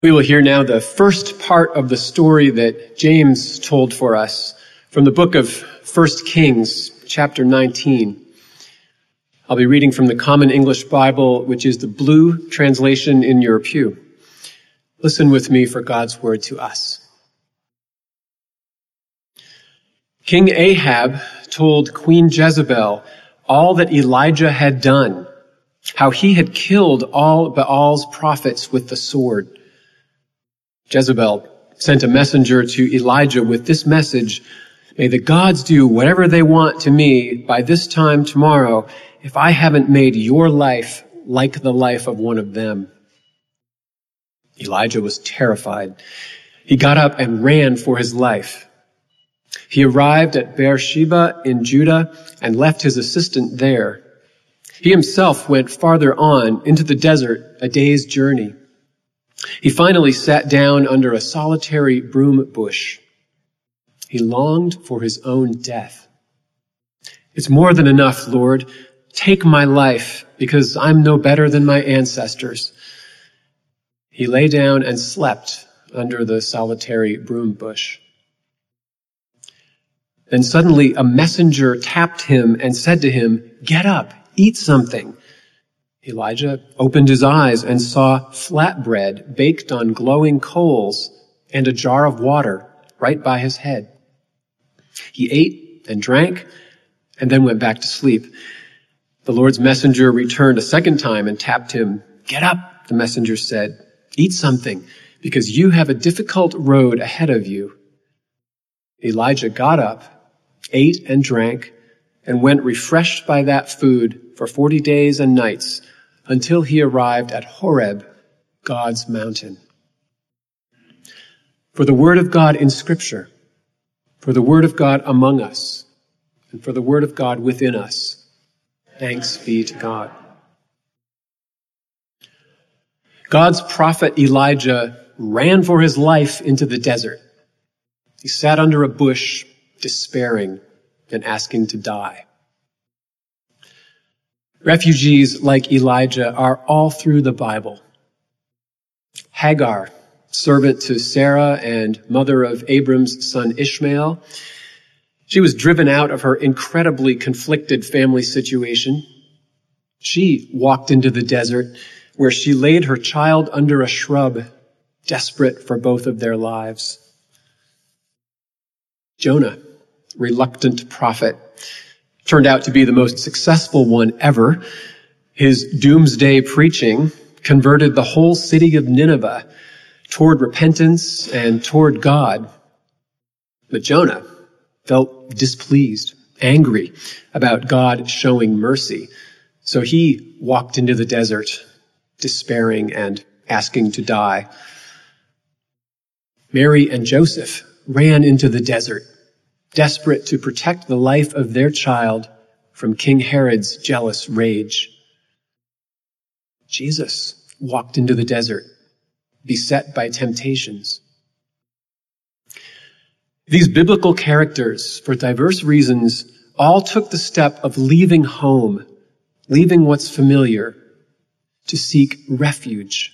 We will hear now the first part of the story that James told for us from the book of 1 Kings, chapter 19. I'll be reading from the Common English Bible, which is the blue translation in your pew. Listen with me for God's word to us. King Ahab told Queen Jezebel all that Elijah had done, how he had killed all Baal's prophets with the sword. Jezebel sent a messenger to Elijah with this message: "May the gods do whatever they want to me by this time tomorrow if I haven't made your life like the life of one of them." Elijah was terrified. He got up and ran for his life. He arrived at Beersheba in Judah and left his assistant there. He himself went farther on into the desert, a day's journey. He finally sat down under a solitary broom bush. He longed for his own death. "It's more than enough, Lord. Take my life, because I'm no better than my ancestors." He lay down and slept under the solitary broom bush. Then suddenly a messenger tapped him and said to him, "Get up, eat something." Elijah opened his eyes and saw flatbread baked on glowing coals and a jar of water right by his head. He ate and drank and then went back to sleep. The Lord's messenger returned a second time and tapped him. "Get up," the messenger said. "Eat something, because you have a difficult road ahead of you." Elijah got up, ate and drank, and went refreshed by that food for 40 days and nights until he arrived at Horeb, God's mountain. For the word of God in Scripture, for the word of God among us, and for the word of God within us, thanks be to God. God's prophet Elijah ran for his life into the desert. He sat under a bush, despairing and asking to die. Refugees like Elijah are all through the Bible. Hagar, servant to Sarah and mother of Abram's son Ishmael, she was driven out of her incredibly conflicted family situation. She walked into the desert where she laid her child under a shrub, desperate for both of their lives. Jonah, reluctant prophet, turned out to be the most successful one ever. His doomsday preaching converted the whole city of Nineveh toward repentance and toward God. But Jonah felt displeased, angry about God showing mercy. So he walked into the desert, despairing and asking to die. Mary and Joseph ran into the desert, desperate to protect the life of their child from King Herod's jealous rage. Jesus walked into the desert, beset by temptations. These biblical characters, for diverse reasons, all took the step of leaving home, leaving what's familiar, to seek refuge.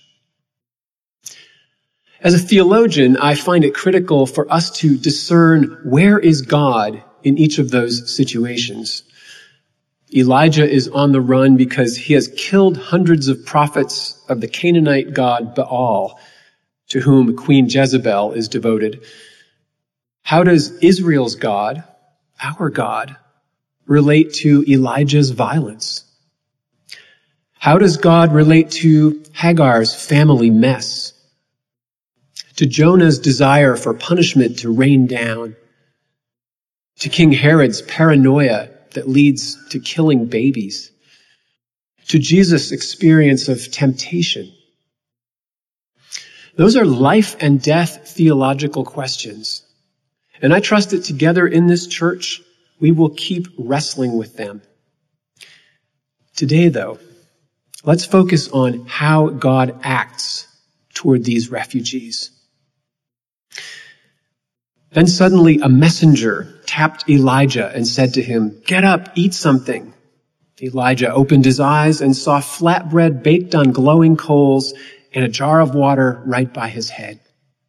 As a theologian, I find it critical for us to discern where is God in each of those situations. Elijah is on the run because he has killed hundreds of prophets of the Canaanite god Baal, to whom Queen Jezebel is devoted. How does Israel's God, our God, relate to Elijah's violence? How does God relate to Hagar's family mess? To Jonah's desire for punishment to rain down? To King Herod's paranoia that leads to killing babies? To Jesus' experience of temptation? Those are life and death theological questions. And I trust that together in this church, we will keep wrestling with them. Today, though, let's focus on how God acts toward these refugees. Then suddenly a messenger tapped Elijah and said to him, "Get up, eat something." Elijah opened his eyes and saw flatbread baked on glowing coals and a jar of water right by his head.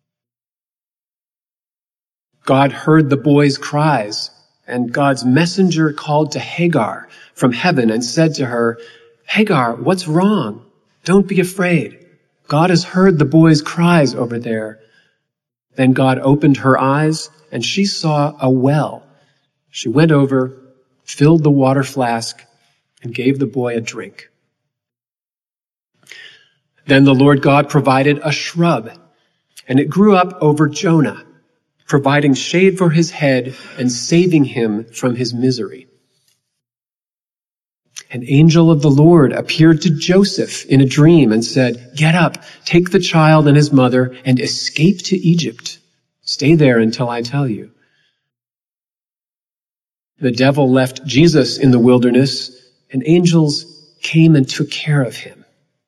God heard the boy's cries, and God's messenger called to Hagar from heaven and said to her, "Hagar, what's wrong? Don't be afraid. God has heard the boy's cries over there." Then God opened her eyes, and she saw a well. She went over, filled the water flask, and gave the boy a drink. Then the Lord God provided a shrub, and it grew up over Jonah, providing shade for his head and saving him from his misery. An angel of the Lord appeared to Joseph in a dream and said, "Get up, take the child and his mother, and escape to Egypt. Stay there until I tell you." The devil left Jesus in the wilderness, and angels came and took care of him.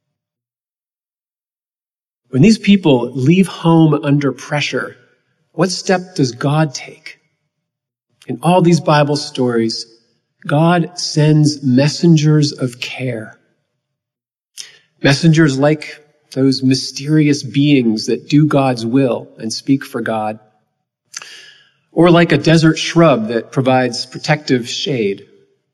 When these people leave home under pressure, what step does God take? In all these Bible stories, God sends messengers of care. Messengers like those mysterious beings that do God's will and speak for God. Or like a desert shrub that provides protective shade.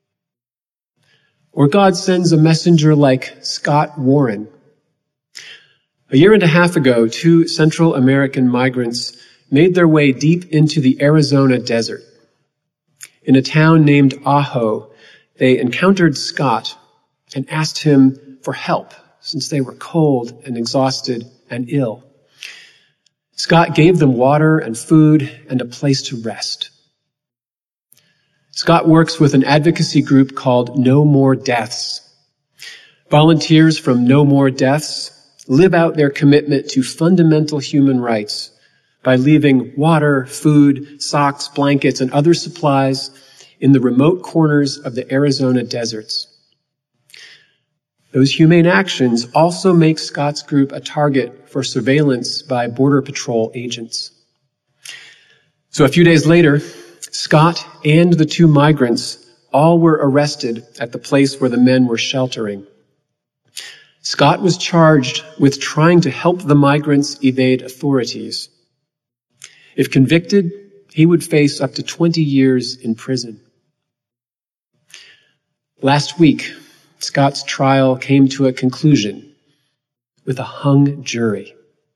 Or God sends a messenger like Scott Warren. A year and a half ago, 2 Central American migrants made their way deep into the Arizona desert. In a town named Ajo, they encountered Scott and asked him for help since they were cold and exhausted and ill. Scott gave them water and food and a place to rest. Scott works with an advocacy group called No More Deaths. Volunteers from No More Deaths live out their commitment to fundamental human rights by leaving water, food, socks, blankets, and other supplies in the remote corners of the Arizona deserts. Those humane actions also make Scott's group a target for surveillance by Border Patrol agents. So a few days later, Scott and the 2 migrants all were arrested at the place where the men were sheltering. Scott was charged with trying to help the migrants evade authorities. If convicted, he would face up to 20 years in prison. Last week, Scott's trial came to a conclusion with a hung jury.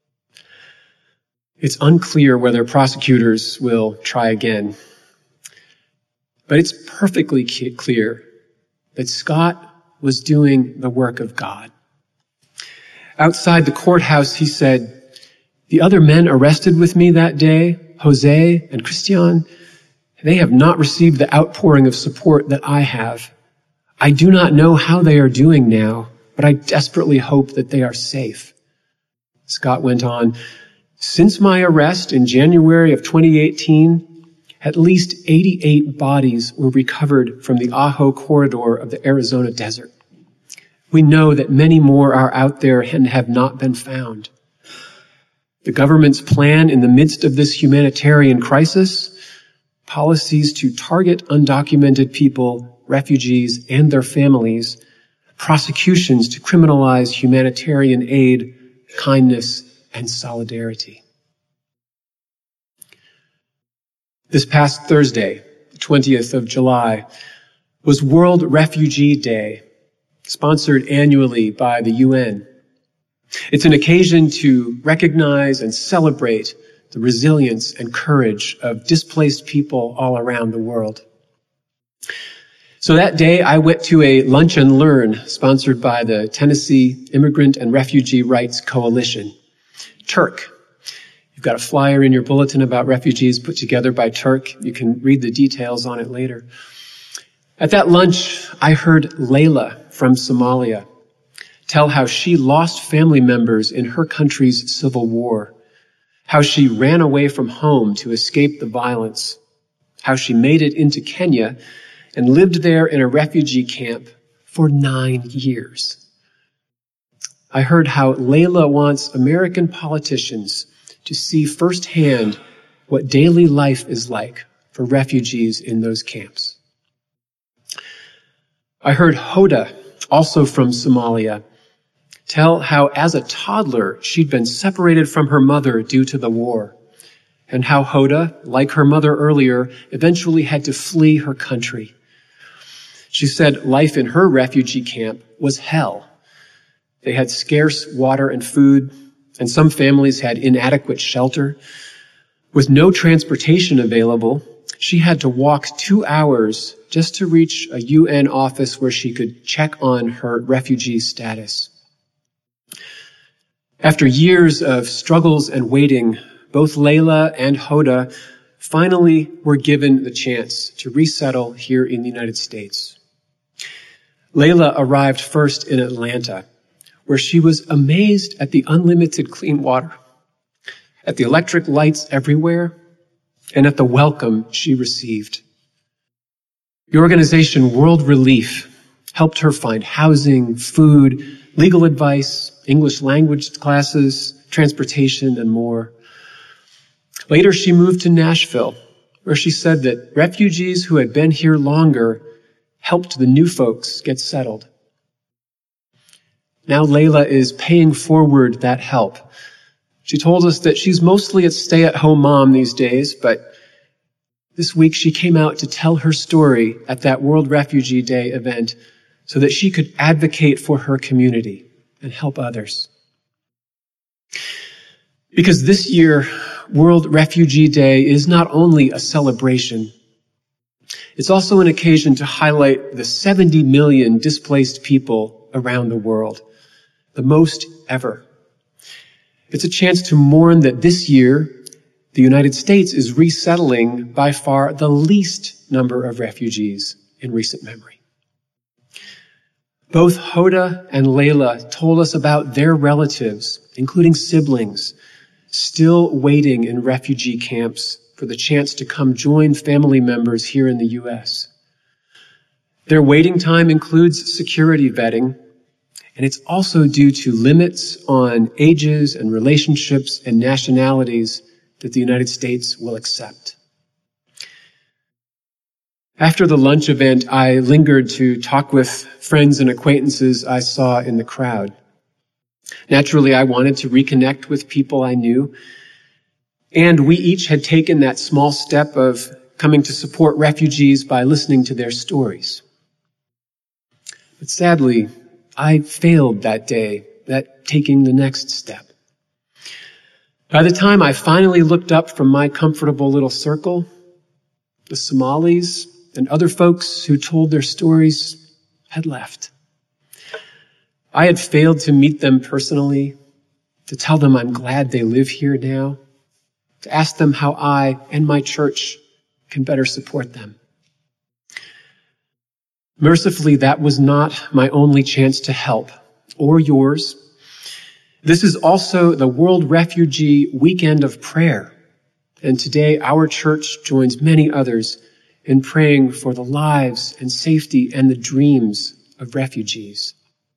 It's unclear whether prosecutors will try again, but it's perfectly clear that Scott was doing the work of God. Outside the courthouse, he said, "The other men arrested with me that day, Jose and Christian, they have not received the outpouring of support that I have. I do not know how they are doing now, but I desperately hope that they are safe." Scott went on, "Since my arrest in January of 2018, at least 88 bodies were recovered from the Ajo corridor of the Arizona desert. We know that many more are out there and have not been found. The government's plan in the midst of this humanitarian crisis, policies to target undocumented people, refugees, and their families, prosecutions to criminalize humanitarian aid, kindness, and solidarity." This past Thursday, the 20th of July, was World Refugee Day, sponsored annually by the UN. It's an occasion to recognize and celebrate the resilience and courage of displaced people all around the world. So that day, I went to a lunch and learn sponsored by the Tennessee Immigrant and Refugee Rights Coalition, TIRC. You've got a flyer in your bulletin about refugees put together by TIRC. You can read the details on it later. At that lunch, I heard Layla from Somalia tell how she lost family members in her country's civil war, how she ran away from home to escape the violence, how she made it into Kenya and lived there in a refugee camp for 9 years. I heard how Layla wants American politicians to see firsthand what daily life is like for refugees in those camps. I heard Hoda, also from Somalia, tell how as a toddler she'd been separated from her mother due to the war, and how Hoda, like her mother earlier, eventually had to flee her country. She said life in her refugee camp was hell. They had scarce water and food, and some families had inadequate shelter. With no transportation available, she had to walk 2 hours just to reach a UN office where she could check on her refugee status. After years of struggles and waiting, both Layla and Hoda finally were given the chance to resettle here in the United States. Layla arrived first in Atlanta, where she was amazed at the unlimited clean water, at the electric lights everywhere, and at the welcome she received. The organization World Relief helped her find housing, food, legal advice, English language classes, transportation, and more. Later, she moved to Nashville, where she said that refugees who had been here longer helped the new folks get settled. Now Layla is paying forward that help. She told us that she's mostly a stay-at-home mom these days, but this week she came out to tell her story at that World Refugee Day event so that she could advocate for her community and help others. Because this year, World Refugee Day is not only a celebration, it's also an occasion to highlight the 70 million displaced people around the world, the most ever. It's a chance to mourn that this year, the United States is resettling by far the least number of refugees in recent memory. Both Hoda and Layla told us about their relatives, including siblings, still waiting in refugee camps for the chance to come join family members here in the U.S. Their waiting time includes security vetting, and it's also due to limits on ages and relationships and nationalities that the United States will accept. After the lunch event, I lingered to talk with friends and acquaintances I saw in the crowd. Naturally, I wanted to reconnect with people I knew, and we each had taken that small step of coming to support refugees by listening to their stories. But sadly, I failed that day at taking the next step. By the time I finally looked up from my comfortable little circle, the Somalis and other folks who told their stories had left. I had failed to meet them personally, to tell them I'm glad they live here now, to ask them how I and my church can better support them. Mercifully, that was not my only chance to help, or yours. This is also the World Refugee Weekend of Prayer, and today our church joins many others in praying for the lives and safety and the dreams of refugees.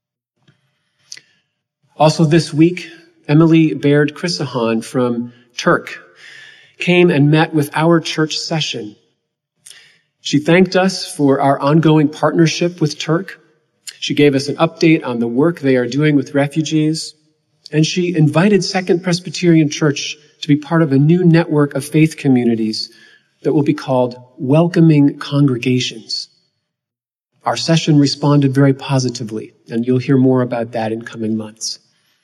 Also this week, Emily Baird Chrisahan from Turk came and met with our church session. She thanked us for our ongoing partnership with Turk. She gave us an update on the work they are doing with refugees, and she invited Second Presbyterian Church to be part of a new network of faith communities that will be called Welcoming Congregations. Our session responded very positively, and you'll hear more about that in coming months.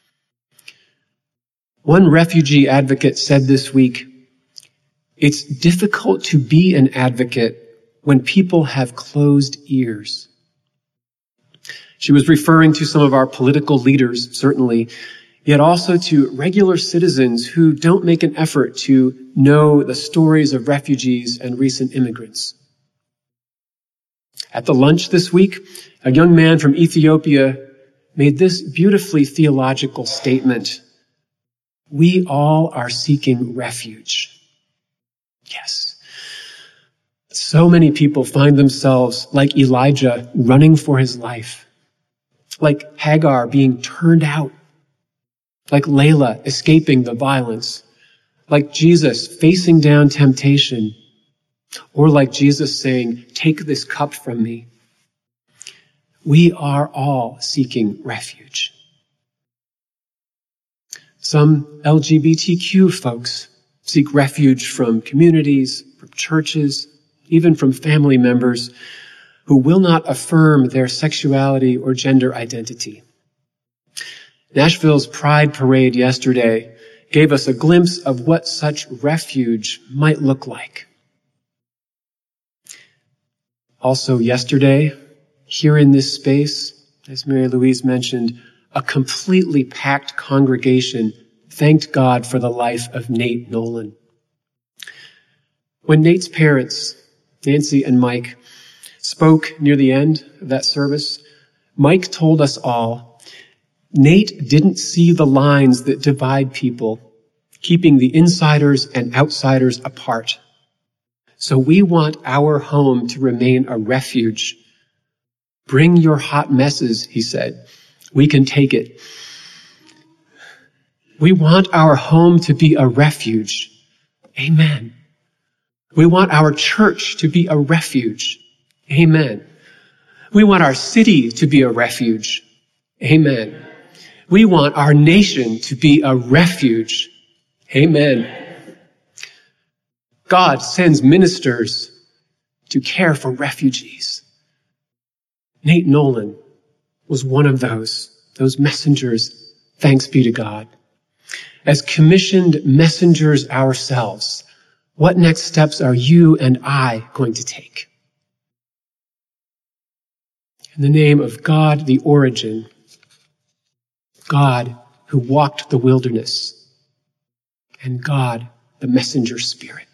One refugee advocate said this week, "It's difficult to be an advocate when people have closed ears." She was referring to some of our political leaders, certainly, yet also to regular citizens who don't make an effort to know the stories of refugees and recent immigrants. At the lunch this week, a young man from Ethiopia made this beautifully theological statement: "We all are seeking refuge." Yes. So many people find themselves, like Elijah, running for his life, like Hagar being turned out, like Layla escaping the violence, like Jesus facing down temptation, or like Jesus saying, "Take this cup from me." We are all seeking refuge. Some LGBTQ folks seek refuge from communities, from churches, even from family members who will not affirm their sexuality or gender identity. Nashville's Pride Parade yesterday gave us a glimpse of what such refuge might look like. Also yesterday, here in this space, as Mary Louise mentioned, a completely packed congregation thanked God for the life of Nate Nolan. When Nate's parents, Nancy and Mike, spoke near the end of that service, Mike told us all, Nate didn't see the lines that divide people, keeping the insiders and outsiders apart. So we want our home to remain a refuge. Bring your hot messes, he said. We can take it. We want our home to be a refuge. Amen. We want our church to be a refuge. Amen. We want our city to be a refuge. Amen. We want our nation to be a refuge. Amen. God sends ministers to care for refugees. Nate Nolan was one of those messengers, thanks be to God. As commissioned messengers ourselves, what next steps are you and I going to take? In the name of God, the origin, God who walked the wilderness, and God, the messenger spirit.